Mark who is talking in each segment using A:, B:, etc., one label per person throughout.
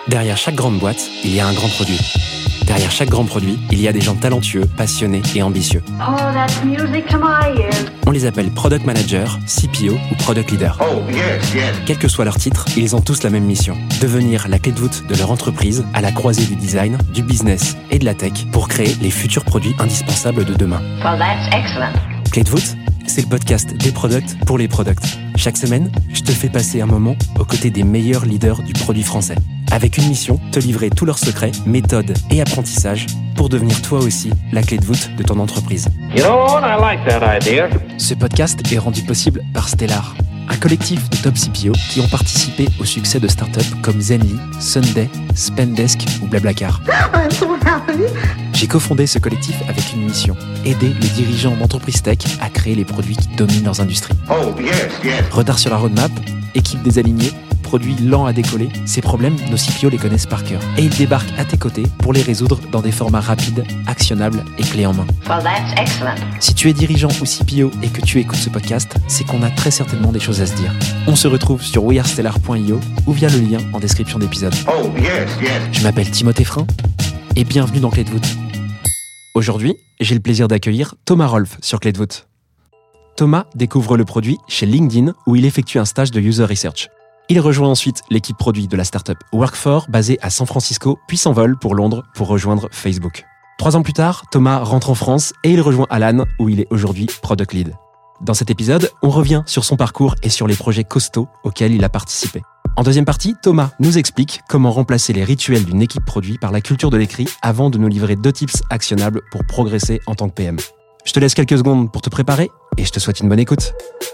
A: Derrière chaque grande boîte, il y a un grand produit. Derrière chaque grand produit, il y a des gens talentueux, passionnés et ambitieux.
B: Oh, that's music to my ears.
A: On les appelle Product Manager, CPO ou Product Leader.
C: Oh, yes.
A: Quel que soit leur titre, ils ont tous la même mission. Devenir la clé de voûte de leur entreprise à la croisée du design, du business et de la tech pour créer les futurs produits indispensables de demain.
B: Well, that's excellent.
A: Clé de voûte, c'est le podcast des products pour les products. Chaque semaine, je te fais passer un moment aux côtés des meilleurs leaders du produit français. Avec une mission, te livrer tous leurs secrets, méthodes et apprentissages pour devenir toi aussi la clé de voûte de ton entreprise.
C: You know what? I like that idea.
A: Ce podcast est rendu possible par Stellar, un collectif de top CPO qui ont participé au succès de startups comme Zenly, Sunday, Spendesk ou Blablacar.
B: I'm so happy.
A: J'ai cofondé ce collectif avec une mission, aider les dirigeants d'entreprises tech à créer les produits qui dominent leurs industries.
C: Oh, yes.
A: Retard sur la roadmap, équipe désalignée, produits lents à décoller, ces problèmes, nos CPO les connaissent par cœur. Et ils débarquent à tes côtés pour les résoudre dans des formats rapides, actionnables et clés en main.
B: Well, that's excellent.
A: Si tu es dirigeant ou CPO et que tu écoutes ce podcast, c'est qu'on a très certainement des choses à se dire. On se retrouve sur wearestellar.io ou via le lien en description d'épisode.
C: Oh, yes.
A: Je m'appelle Timothée Frein et bienvenue dans Clé de voûte. Aujourd'hui, j'ai le plaisir d'accueillir Thomas Rolfe sur Clé de voûte. Thomas découvre le produit chez LinkedIn où il effectue un stage de user research. Il rejoint ensuite l'équipe produit de la startup Work4 basée à San Francisco, puis s'envole pour Londres pour rejoindre Facebook. 3 ans plus tard, Thomas rentre en France et il rejoint Alan où il est aujourd'hui Product Lead. Dans cet épisode, on revient sur son parcours et sur les projets costauds auxquels il a participé. En deuxième partie, Thomas nous explique comment remplacer les rituels d'une équipe produit par la culture de l'écrit avant de nous livrer 2 tips actionnables pour progresser en tant que PM. Je te laisse quelques secondes pour te préparer et je te souhaite une bonne écoute.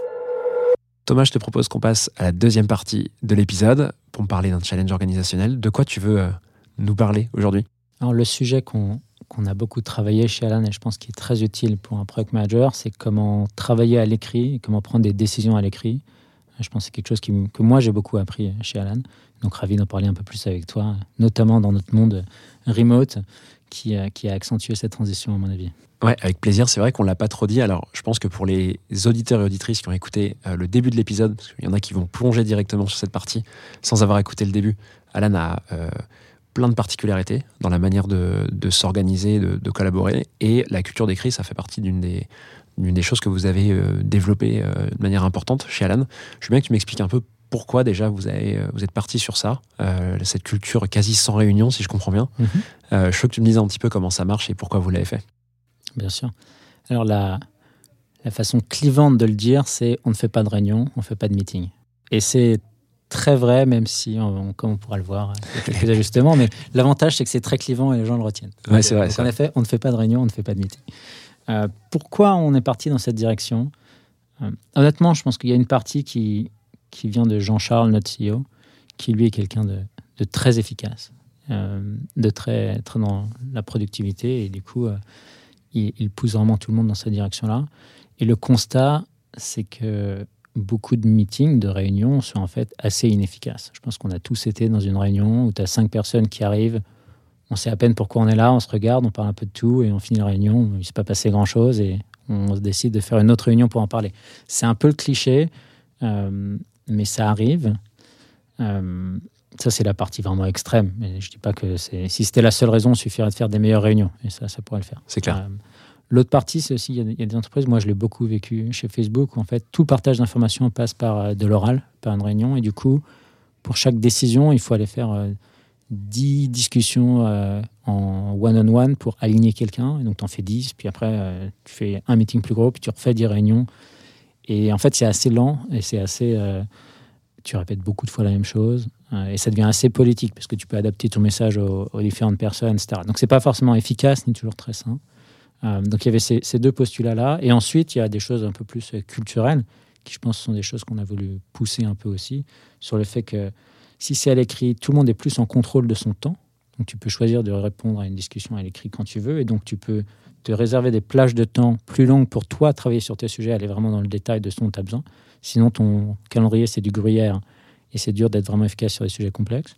A: Thomas, je te propose qu'on passe à la deuxième partie de l'épisode pour me parler d'un challenge organisationnel. De quoi tu veux nous parler aujourd'hui ?
D: Alors, le sujet qu'on a beaucoup travaillé chez Alan et je pense qu'il est très utile pour un product manager, c'est comment travailler à l'écrit, comment prendre des décisions à l'écrit. Je pense que c'est quelque chose que moi j'ai beaucoup appris chez Alan. Donc ravi d'en parler un peu plus avec toi, notamment dans notre monde remote qui a accentué cette transition à mon avis.
A: Ouais, avec plaisir. C'est vrai qu'on ne l'a pas trop dit. Alors, je pense que pour les auditeurs et auditrices qui ont écouté le début de l'épisode, parce qu'il y en a qui vont plonger directement sur cette partie sans avoir écouté le début, Alan a plein de particularités dans la manière de s'organiser, de collaborer. Et la culture d'écrit, ça fait partie d'une des choses que vous avez développées de manière importante chez Alan. Je veux bien que tu m'expliques un peu pourquoi déjà vous êtes parti sur ça, cette culture quasi sans réunion, si je comprends bien. Je veux que tu me dises un petit peu comment ça marche et pourquoi vous l'avez fait.
D: Bien sûr. Alors la façon clivante de le dire, c'est on ne fait pas de réunion, on ne fait pas de meeting. Et c'est très vrai, même si, comme on pourra le voir, il y a quelques ajustements, mais l'avantage, c'est que c'est très clivant et les gens le retiennent.
A: Ouais, c'est vrai.
D: Donc, en effet, on ne fait pas de réunion, on ne fait pas de meeting. Pourquoi on est parti dans cette direction ? Honnêtement, je pense qu'il y a une partie qui vient de Jean-Charles, notre CEO, qui lui est quelqu'un de très efficace, de très dans la productivité, et du coup, il pousse vraiment tout le monde dans cette direction-là. Et le constat, c'est que beaucoup de meetings, de réunions sont en fait assez inefficaces. Je pense qu'on a tous été dans une réunion où tu as 5 personnes qui arrivent, on sait à peine pourquoi on est là, on se regarde, on parle un peu de tout et on finit la réunion, il ne s'est pas passé grand-chose et on décide de faire une autre réunion pour en parler. C'est un peu le cliché, mais ça arrive. Ça, c'est la partie vraiment extrême. Mais je ne dis pas que si c'était la seule raison, il suffirait de faire des meilleures réunions. Et ça pourrait le faire.
A: C'est clair.
D: L'autre partie, c'est aussi, il y a des entreprises, moi je l'ai beaucoup vécu chez Facebook, où en fait, tout partage d'informations passe par de l'oral, par une réunion. Et du coup, pour chaque décision, il faut aller faire 10 discussions en one-on-one pour aligner quelqu'un. Et donc, tu en fais 10, puis après, tu fais un meeting plus gros, puis tu refais 10 réunions. Et en fait, c'est assez lent et c'est assez... tu répètes beaucoup de fois la même chose et ça devient assez politique parce que tu peux adapter ton message aux différentes personnes, etc. Donc, c'est pas forcément efficace ni toujours très sain. Donc, il y avait ces 2 postulats-là. Et ensuite, il y a des choses un peu plus culturelles qui, je pense, sont des choses qu'on a voulu pousser un peu aussi sur le fait que si c'est à l'écrit, tout le monde est plus en contrôle de son temps. Donc, tu peux choisir de répondre à une discussion à l'écrit quand tu veux. Et donc, tu peux te réserver des plages de temps plus longues pour toi travailler sur tes sujets, aller vraiment dans le détail de ce dont tu as besoin. Sinon, ton calendrier, c'est du gruyère et c'est dur d'être vraiment efficace sur des sujets complexes.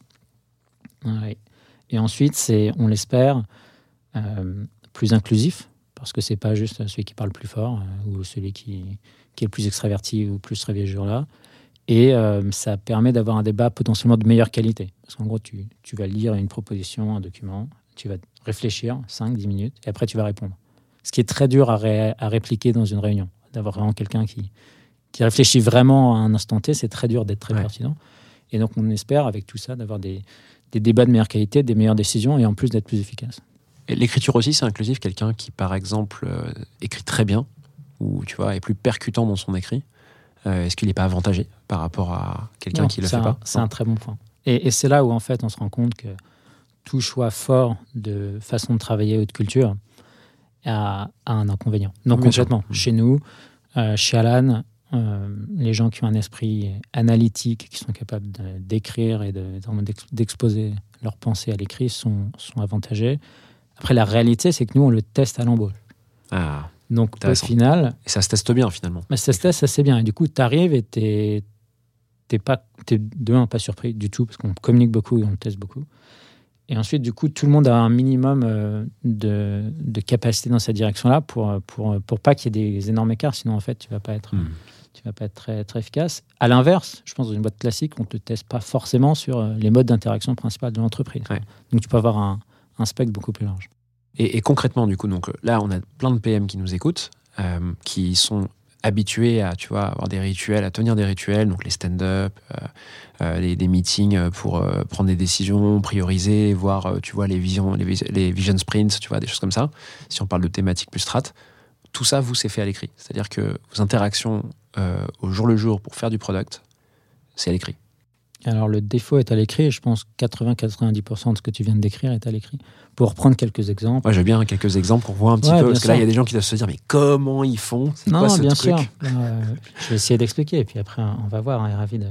D: Et ensuite, c'est, on l'espère, plus inclusif parce que c'est pas juste celui qui parle plus fort ou celui qui est le plus extraverti ou plus réveillé ce jour-là. Et ça permet d'avoir un débat potentiellement de meilleure qualité. Parce qu'en gros, tu vas lire une proposition, un document, tu vas réfléchir 5-10 minutes, et après tu vas répondre. Ce qui est très dur à répliquer dans une réunion. D'avoir vraiment quelqu'un qui réfléchit vraiment à un instant T, c'est très dur d'être très pertinent. Et donc, on espère, avec tout ça, d'avoir des débats de meilleure qualité, des meilleures décisions, et en plus d'être plus efficace.
A: Et l'écriture aussi, c'est inclusif. Quelqu'un qui, par exemple, écrit très bien, ou tu vois, est plus percutant dans son écrit, est-ce qu'il n'est pas avantagé par rapport à quelqu'un qui ne le fait pas?
D: C'est un très bon point. Et c'est là où, en fait, on se rend compte que tout choix fort de façon de travailler ou de culture a un inconvénient. Donc, complètement. Chez nous, chez Alan, les gens qui ont un esprit analytique, qui sont capables d'écrire et d'exposer leurs pensées à l'écrit sont avantagés. Après, la réalité, c'est que nous, on le teste à l'embauche.
A: Ah,
D: donc, au final...
A: Et ça se teste bien, finalement.
D: Ça se teste assez bien. Et du coup, tu arrives et t'es de un, pas surpris du tout, parce qu'on communique beaucoup et on teste beaucoup. Et ensuite, du coup, tout le monde a un minimum de capacité dans cette direction-là pour pas qu'il y ait des énormes écarts. Sinon, en fait, tu vas pas être très, très efficace. À l'inverse, je pense, dans une boîte classique, on ne te teste pas forcément sur les modes d'interaction principales de l'entreprise. Ouais. Donc, tu peux avoir un spectre beaucoup plus large.
A: Et concrètement, du coup, donc, là, on a plein de PM qui nous écoutent, qui sont habitués à, tu vois, avoir des rituels, à tenir des rituels, donc les stand-up, des meetings pour prendre des décisions, prioriser, voir, tu vois, les vision sprints, tu vois, des choses comme ça. Si on parle de thématiques plus strat, tout ça, vous, c'est fait à l'écrit. C'est-à-dire que vos interactions au jour le jour pour faire du product, c'est à l'écrit.
D: Alors, le défaut est à l'écrit, et je pense 80-90% de ce que tu viens de décrire est à l'écrit. Pour reprendre quelques exemples.
A: Ouais, j'ai bien quelques exemples pour voir un petit peu, parce que là, il y a des gens qui doivent se dire, mais comment ils font? C'est quoi ce truc?
D: Non, bien sûr. Je vais essayer d'expliquer, et puis après, on va voir. On est ravis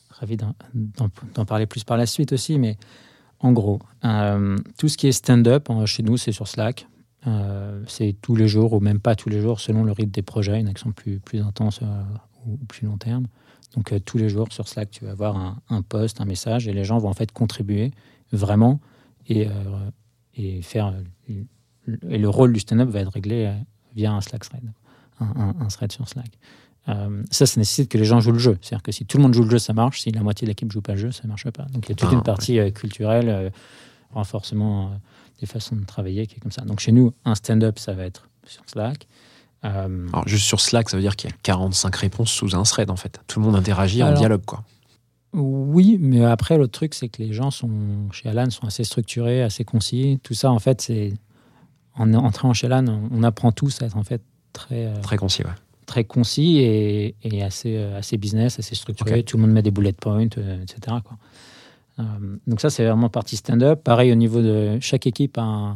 D: d'en parler plus par la suite aussi, mais en gros, tout ce qui est stand-up, chez nous, c'est sur Slack. C'est tous les jours, ou même pas tous les jours, selon le rythme des projets, une action plus intense ou plus long terme. Donc, tous les jours, sur Slack, tu vas avoir un post, un message, et les gens vont en fait contribuer vraiment et faire... Et le rôle du stand-up va être réglé via un Slack thread, un thread sur Slack. Ça nécessite que les gens jouent le jeu. C'est-à-dire que si tout le monde joue le jeu, ça marche. Si la moitié de l'équipe ne joue pas le jeu, ça ne marche pas. Donc, il y a toute une partie culturelle, renforcement des façons de travailler qui est comme ça. Donc, chez nous, un stand-up, ça va être sur Slack.
A: Alors, juste sur Slack, ça veut dire qu'il y a 45 réponses sous un thread, en fait. Tout le monde interagit en dialogue, quoi.
D: Oui, mais après, l'autre truc, c'est que les gens chez Alan sont assez structurés, assez concis. Tout ça, en fait, c'est... En entrant chez Alan, on apprend tous à être, en fait,
A: très concis, ouais.
D: Très concis et assez business, assez structuré. Okay. Tout le monde met des bullet points, etc., quoi. Donc ça, c'est vraiment partie stand-up. Pareil, au niveau de... Chaque équipe a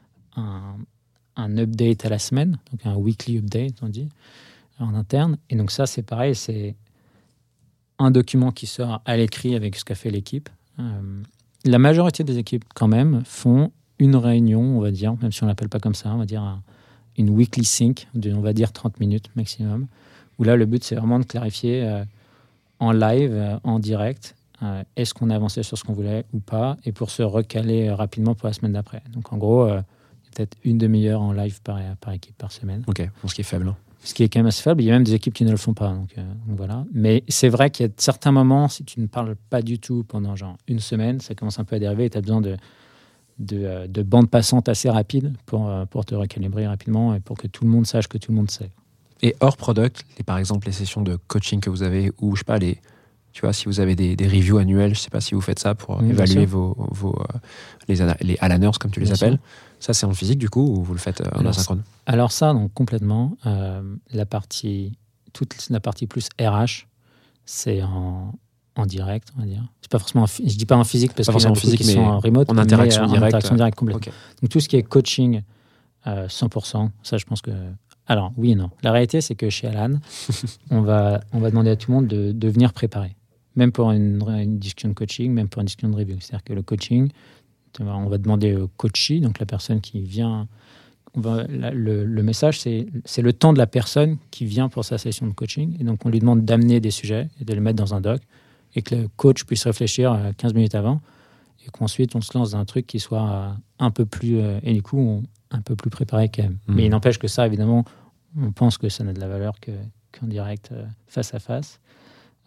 D: un update à la semaine, donc un weekly update, on dit, en interne. Et donc ça, c'est pareil, c'est un document qui sort à l'écrit avec ce qu'a fait l'équipe. La majorité des équipes, quand même, font une réunion, on va dire, même si on ne l'appelle pas comme ça, on va dire une weekly sync, on va dire 30 minutes maximum, où là, le but, c'est vraiment de clarifier en live, en direct, est-ce qu'on a avancé sur ce qu'on voulait ou pas, et pour se recaler rapidement pour la semaine d'après. Donc, en gros... peut-être une demi-heure en live par équipe par semaine.
A: Ok, ce qui est faible.
D: Ce qui est quand même assez faible. Il y a même des équipes qui ne le font pas. Donc voilà. Mais c'est vrai qu'il y a certains moments, si tu ne parles pas du tout pendant genre une semaine, ça commence un peu à dériver et tu as besoin de bandes passantes assez rapides pour te recalibrer rapidement et pour que tout le monde sache que tout le monde sait.
A: Et hors product, par exemple les sessions de coaching que vous avez, ou je sais pas, tu vois, si vous avez des reviews annuelles, je sais pas si vous faites ça pour évaluer les Alaners, comme tu les appelles. Sûr. Ça, c'est en physique, du coup, ou vous le faites en asynchrone?
D: Alors ça, donc, complètement. Toute la partie plus RH, c'est en direct, on va dire. C'est pas forcément je dis pas en physique, parce qu'il y en a beaucoup qui sont en remote,
A: en interaction directe.
D: En interaction directe complète.
A: Okay.
D: Donc tout ce qui est coaching, 100%, ça, je pense que... Alors, oui et non. La réalité, c'est que chez Alan, on va demander à tout le monde de venir préparer. Même pour une discussion de coaching, même pour une discussion de review. C'est-à-dire que le coaching... On va demander au coachee, donc la personne qui vient... Le message, c'est le temps de la personne qui vient pour sa session de coaching. Et donc, on lui demande d'amener des sujets et de les mettre dans un doc et que le coach puisse réfléchir 15 minutes avant et qu'ensuite, on se lance dans un truc qui soit un peu plus... et du coup, un peu plus préparé quand même. Mais il n'empêche que ça, évidemment, on pense que ça n'a de la valeur qu'en direct, face à face.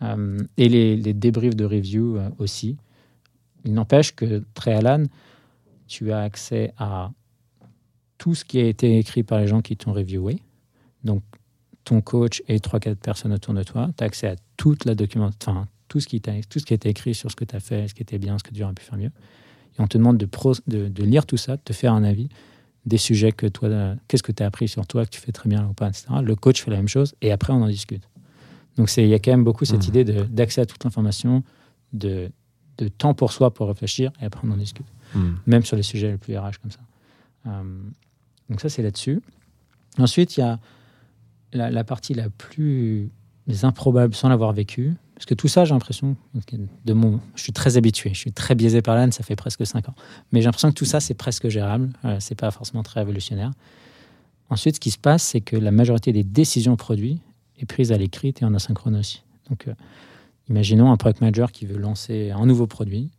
D: Et les débriefs de review aussi. Il n'empêche que, très Alan, tu as accès à tout ce qui a été écrit par les gens qui t'ont reviewé. Donc, ton coach et 3-4 personnes autour de toi. Tu as accès à toute la documentation, tout ce qui a été écrit sur ce que tu as fait, ce qui était bien, ce que tu aurais pu faire mieux. Et on te demande de lire tout ça, de te faire un avis des sujets que toi, qu'est-ce que tu as appris sur toi, que tu fais très bien ou pas, etc. Le coach fait la même chose et après, on en discute. Donc, il y a quand même beaucoup cette idée d'accès à toute l'information, de temps pour soi pour réfléchir et après, on en discute. Même sur les sujets les plus RH comme ça. Donc, ça, c'est là-dessus. Ensuite, il y a la partie la plus improbable sans l'avoir vécu. Parce que tout ça, j'ai l'impression, je suis très habitué, je suis très biaisé par l'âne, ça fait presque 5 ans. Mais j'ai l'impression que tout ça, c'est presque gérable, c'est pas forcément très révolutionnaire. Ensuite, ce qui se passe, c'est que la majorité des décisions produits est prise à l'écrit et en asynchrone aussi. Donc, imaginons un product manager qui veut lancer un nouveau produit,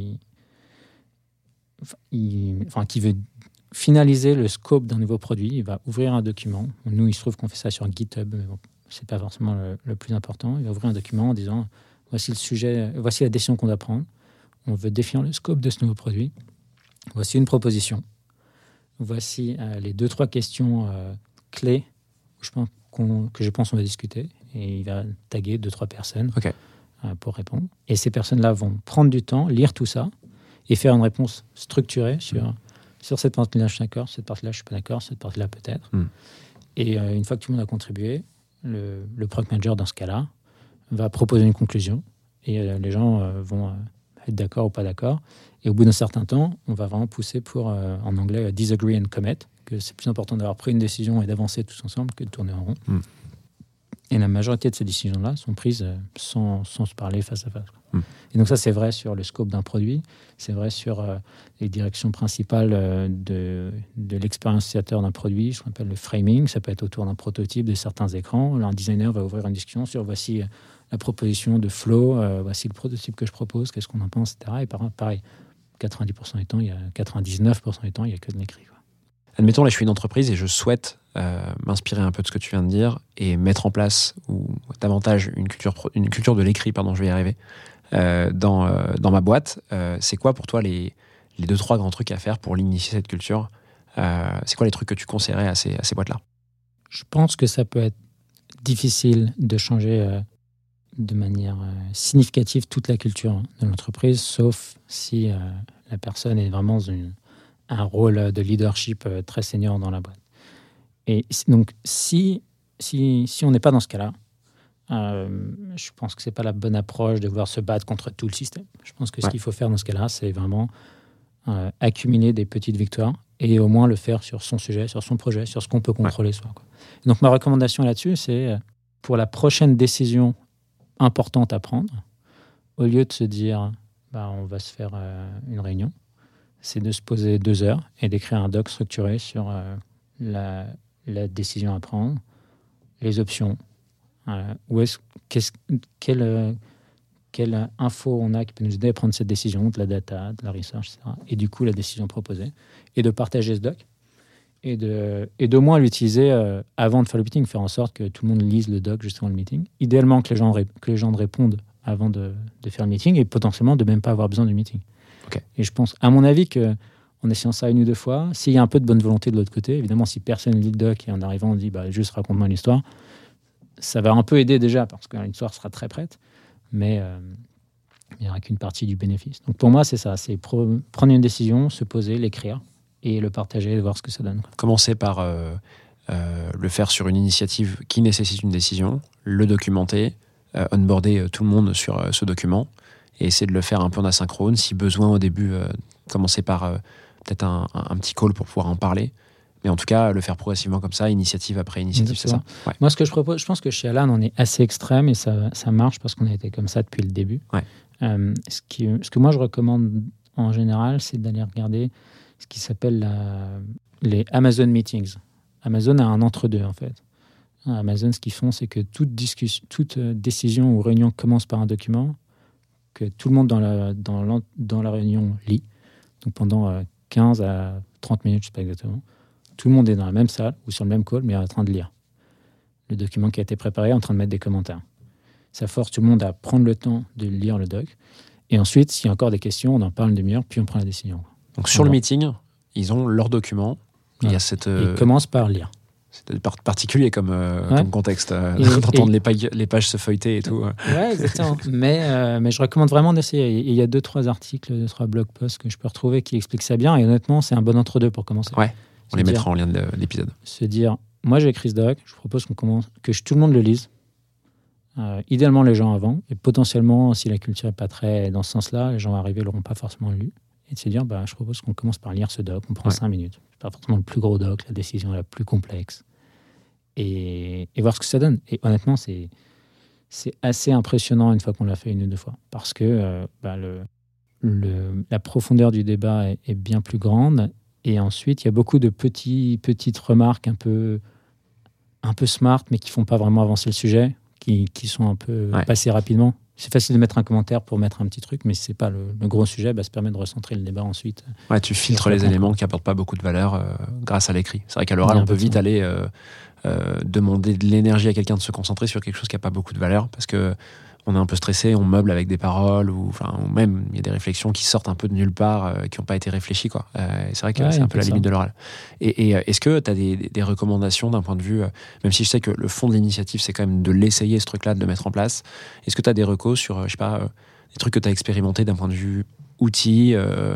D: qui veut finaliser le scope d'un nouveau produit, il va ouvrir un document. Nous, il se trouve qu'on fait ça sur GitHub, mais bon, c'est pas forcément le plus important. Il va ouvrir un document en disant voici le sujet, voici la décision qu'on doit prendre. On veut définir le scope de ce nouveau produit. Voici une proposition. Voici les 2-3 questions clés que je pense qu'on va discuter. Et il va taguer 2-3 personnes pour répondre. Et ces personnes-là vont prendre du temps, lire tout ça et faire une réponse structurée sur cette partie-là, je suis d'accord, cette partie-là, je suis pas d'accord, cette partie-là, peut-être. Et une fois que tout le monde a contribué, le product manager, dans ce cas-là, va proposer une conclusion et les gens vont être d'accord ou pas d'accord. Et au bout d'un certain temps, on va vraiment pousser pour, en anglais, disagree and commit, que c'est plus important d'avoir pris une décision et d'avancer tous ensemble que de tourner en rond. Et la majorité de ces décisions-là sont prises sans se parler face à face. Et donc ça, c'est vrai sur le scope d'un produit, c'est vrai sur les directions principales de l'expérience utilisateur d'un produit, ce qu'on appelle le framing. Ça peut être autour d'un prototype de certains écrans. Un designer va ouvrir une discussion sur voici la proposition de flow, voici le prototype que je propose, qu'est-ce qu'on en pense, etc. Et pareil, 99% du temps, il y a que de l'écrit.
A: Admettons, là, je suis une entreprise et je souhaite m'inspirer un peu de ce que tu viens de dire et mettre en place ou davantage une culture de l'écrit, je vais y arriver, dans ma boîte. C'est quoi pour toi les 2-3 grands trucs à faire pour l'initier cette culture? C'est quoi les trucs que tu conseillerais à ces boîtes-là?
D: Je pense que ça peut être difficile de changer de manière significative toute la culture de l'entreprise, sauf si la personne est vraiment un rôle de leadership très senior dans la boîte. Et donc, si on n'est pas dans ce cas-là, je pense que ce n'est pas la bonne approche de vouloir se battre contre tout le système. Je pense que ce qu'il faut faire dans ce cas-là, c'est vraiment accumuler des petites victoires et au moins le faire sur son sujet, sur son projet, sur ce qu'on peut contrôler soi. Donc, ma recommandation là-dessus, c'est pour la prochaine décision importante à prendre, au lieu de se dire on va se faire une réunion, c'est de se poser 2 heures et d'écrire un doc structuré sur la décision à prendre, les options, quelle info on a qui peut nous aider à prendre cette décision, de la data, de la research, etc. Et du coup, la décision proposée. Et de partager ce doc et d'au moins l'utiliser avant de faire le meeting, faire en sorte que tout le monde lise le doc juste avant le meeting. Idéalement, que les gens répondent avant de faire le meeting et potentiellement de même pas avoir besoin du meeting. Et je pense, à mon avis, qu'en essayant ça 1 ou 2 fois, s'il y a un peu de bonne volonté de l'autre côté, évidemment, si personne lit le doc et en arrivant, on dit juste raconte-moi l'histoire, ça va un peu aider déjà parce que l'histoire sera très prête, mais il n'y aura qu'une partie du bénéfice. Donc pour moi, c'est ça, c'est prendre une décision, se poser, l'écrire et le partager et voir ce que ça donne.
A: Commencer par le faire sur une initiative qui nécessite une décision, le documenter, onboarder tout le monde sur ce document et essayer de le faire un peu en asynchrone. Si besoin, au début, commencer par peut-être un petit call pour pouvoir en parler. Mais en tout cas, le faire progressivement comme ça, initiative après initiative,
D: exactement.
A: C'est ça.
D: Moi, ce que je propose, je pense que chez Alan, on est assez extrême et ça marche parce qu'on a été comme ça depuis le début. Ce que moi, je recommande en général, c'est d'aller regarder ce qui s'appelle les Amazon Meetings. Amazon a un entre-deux, en fait. Amazon, ce qu'ils font, c'est que toute décision ou réunion commence par un document que tout le monde dans la réunion lit. Donc pendant 15 à 30 minutes, je ne sais pas exactement, tout le monde est dans la même salle ou sur le même call, mais en train de lire le document qui a été préparé, en train de mettre des commentaires. Ça force tout le monde à prendre le temps de lire le doc. Et ensuite, s'il y a encore des questions, on en parle une demi-heure, puis on prend la décision.
A: Donc sur le meeting, ils ont leur document. Il y a cette...
D: Ils commencent par lire.
A: C'est particulier comme contexte, d'entendre les pages se feuilleter et tout.
D: Ouais, exactement. mais je recommande vraiment d'essayer. Il y a 2-3 articles, 2-3 blog posts que je peux retrouver qui expliquent ça bien. Et honnêtement, c'est un bon entre-deux pour commencer.
A: Ouais, on les mettra en lien de l'épisode.
D: Se dire, moi j'ai écrit ce doc, je propose qu'on commence, que tout le monde le lise. Idéalement les gens avant. Et potentiellement, si la culture n'est pas très dans ce sens-là, les gens arrivés ne l'auront pas forcément lu. Et de se dire, je propose qu'on commence par lire ce doc. On prend 5 minutes. C'est pas forcément le plus gros doc, la décision la plus complexe. Et voir ce que ça donne. Et honnêtement, c'est assez impressionnant une fois qu'on l'a fait 1 ou 2 fois. Parce que la profondeur du débat est bien plus grande. Et ensuite, il y a beaucoup de petites remarques un peu smart, mais qui ne font pas vraiment avancer le sujet, qui sont un peu passées rapidement. C'est facile de mettre un commentaire pour mettre un petit truc, mais si ce n'est pas le gros sujet, ça permet de recentrer le débat ensuite. Ouais,
A: tu filtres les éléments qui n'apportent pas beaucoup de valeur grâce à l'écrit. C'est vrai qu'à l'oral, on peut vite aller demander de l'énergie à quelqu'un de se concentrer sur quelque chose qui n'a pas beaucoup de valeur, parce qu'on est un peu stressé, on meuble avec des paroles, ou même il y a des réflexions qui sortent un peu de nulle part, qui n'ont pas été réfléchies. C'est vrai que c'est un peu la limite de l'oral. Et est-ce que tu as des recommandations d'un point de vue, même si je sais que le fond de l'initiative, c'est quand même de l'essayer, ce truc-là, de le mettre en place, est-ce que tu as des recos sur, des trucs que tu as expérimentés d'un point de vue outils,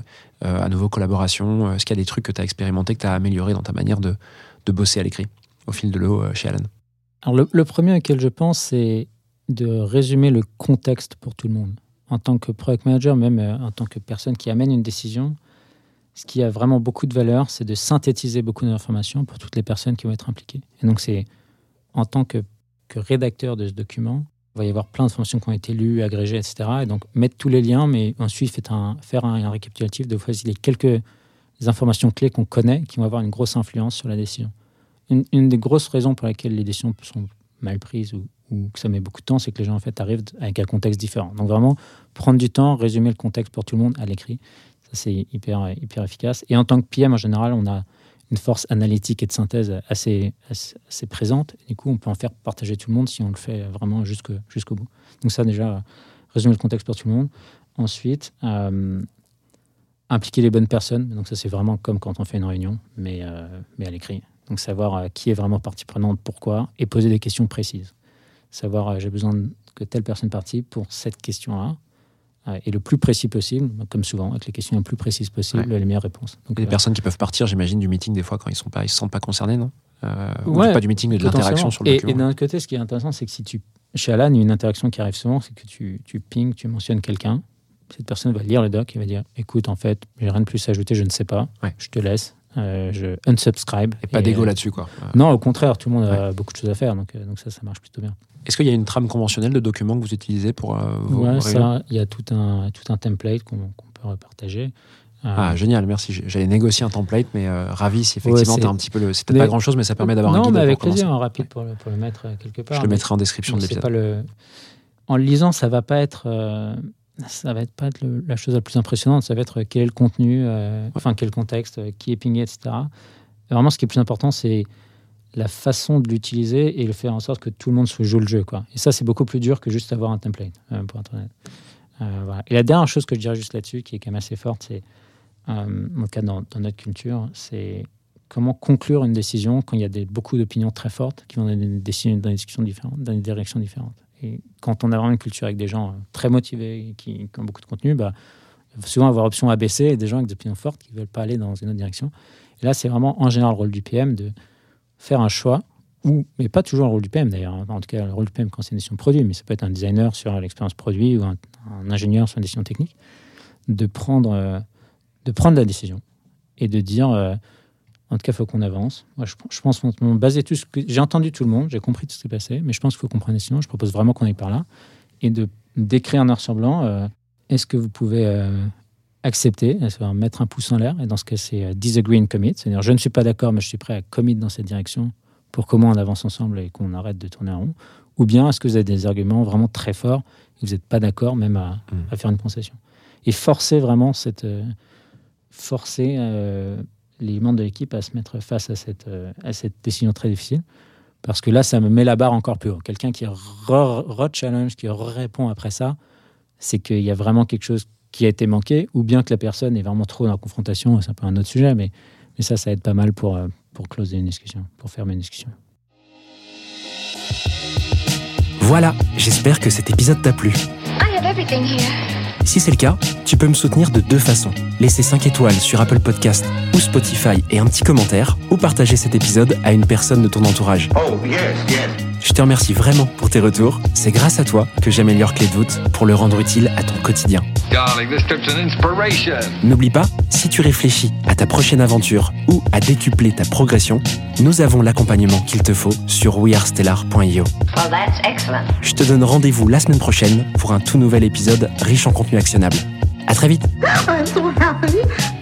A: à nouveau collaboration, est-ce qu'il y a des trucs que tu as expérimentés, que tu as améliorés dans ta manière de bosser à l'écrit au fil de l'eau chez Alan?
D: Alors le premier auquel je pense, c'est de résumer le contexte pour tout le monde. En tant que product manager, même en tant que personne qui amène une décision, ce qui a vraiment beaucoup de valeur, c'est de synthétiser beaucoup d'informations pour toutes les personnes qui vont être impliquées. Et donc, c'est en tant que rédacteur de ce document, il va y avoir plein d'informations qui ont été lues, agrégées, etc. Et donc, mettre tous les liens, mais ensuite faire un récapitulatif de voici les quelques informations clés qu'on connaît qui vont avoir une grosse influence sur la décision. Une des grosses raisons pour lesquelles les décisions sont mal prises ou que ça met beaucoup de temps, c'est que les gens en fait arrivent avec un contexte différent. Donc vraiment, prendre du temps, résumer le contexte pour tout le monde à l'écrit, ça c'est hyper efficace. Et en tant que PM, en général, on a une force analytique et de synthèse assez présente. Et du coup, on peut en faire partager tout le monde si on le fait vraiment jusqu'au bout. Donc ça déjà, résumer le contexte pour tout le monde. Ensuite, impliquer les bonnes personnes. Donc ça c'est vraiment comme quand on fait une réunion, mais à l'écrit. Donc savoir qui est vraiment partie prenante, pourquoi, et poser des questions précises. Savoir j'ai besoin que telle personne participe pour cette question-là, et le plus précis possible, comme souvent, avec les questions les plus précises possibles, les meilleures réponses. Donc,
A: les personnes qui peuvent partir, j'imagine, du meeting des fois quand ils se sentent pas concernés, non pas du meeting, mais de l'interaction sur le document.
D: Et d'un autre côté, ce qui est intéressant, c'est que chez Alan, une interaction qui arrive souvent, c'est que tu pings, tu mentionnes quelqu'un, cette personne va lire le doc et va dire écoute, en fait, j'ai rien de plus à ajouter, je ne sais pas, je te laisse. Je unsubscribe.
A: Et pas d'ego là-dessus, quoi.
D: Non, au contraire, tout le monde a beaucoup de choses à faire, donc ça marche plutôt bien.
A: Est-ce qu'il y a une trame conventionnelle de documents que vous utilisez pour vos réunions ?
D: Ça, il y a tout un template qu'on peut repartager.
A: Génial, merci. J'allais négocier un template, mais ravi si effectivement tu as un petit peu c'est peut-être pas grand-chose, mais ça permet d'avoir un guide.
D: Non, mais avec plaisir, rapide pour le mettre quelque part.
A: Je le mettrai en description de l'épisode.
D: En le lisant, ça va pas être la chose la plus impressionnante, ça va être quel est le contenu, quel contexte, qui est pingé, etc. Et vraiment, ce qui est plus important, c'est la façon de l'utiliser et le faire en sorte que tout le monde se joue le jeu, quoi. Et ça, c'est beaucoup plus dur que juste avoir un template, pour être honnête. Voilà. Et la dernière chose que je dirais juste là-dessus, qui est quand même assez forte, c'est, en tout cas dans notre culture, c'est comment conclure une décision quand il y a beaucoup d'opinions très fortes qui vont dans des discussions différentes, dans des directions différentes. Et quand on a vraiment une culture avec des gens très motivés, qui ont beaucoup de contenu, il va souvent avoir option ABC et des gens avec des opinions fortes qui ne veulent pas aller dans une autre direction. Et là, c'est vraiment en général le rôle du PM de faire un choix, mais pas toujours le rôle du PM d'ailleurs. En tout cas, le rôle du PM quand c'est une décision produit, mais ça peut être un designer sur l'expérience produit ou un ingénieur sur une décision technique, de prendre la décision et de dire, en tout cas, il faut qu'on avance. Moi, je pense qu'on basait tout ce que j'ai entendu tout le monde, j'ai compris tout ce qui s'est passé, mais je pense qu'il faut qu'on prenne une décision. Je propose vraiment qu'on aille par là et de d'écrire noir sur blanc. Est-ce que vous pouvez accepter, c'est-à-dire mettre un pouce en l'air, et dans ce cas, c'est disagree and commit, c'est-à-dire je ne suis pas d'accord, mais je suis prêt à commit dans cette direction pour comment on avance ensemble et qu'on arrête de tourner en rond. Ou bien est-ce que vous avez des arguments vraiment très forts et vous n'êtes pas d'accord même à faire une concession. Et forcer vraiment les membres de l'équipe à se mettre face à cette décision très difficile Parce que là, ça me met la barre encore plus haut. Quelqu'un qui re-challenge, qui répond après ça, c'est qu'il y a vraiment quelque chose qui a été manqué, ou bien que la personne est vraiment trop dans la confrontation, c'est un peu un autre sujet, mais ça aide pas mal pour closer une discussion, pour fermer une discussion.
A: Voilà, j'espère que cet épisode t'a plu.
B: I have everything here.
A: Si c'est le cas, tu peux me soutenir de 2 façons. Laisser 5 étoiles sur Apple Podcast ou Spotify et un petit commentaire, ou partager cet épisode à une personne de ton entourage.
C: Oh, yes, yes.
A: Je te remercie vraiment pour tes retours. C'est grâce à toi que j'améliore Clé de voûte pour le rendre utile à ton quotidien.
E: Darling, this trip's an inspiration.
A: N'oublie pas, si tu réfléchis à ta prochaine aventure ou à décupler ta progression, nous avons l'accompagnement qu'il te faut sur wearestellar.io.
B: Well, that's excellent.
A: Je te donne rendez-vous la semaine prochaine pour un tout nouvel épisode riche en contenu actionnable. À très vite.
B: I'm so happy.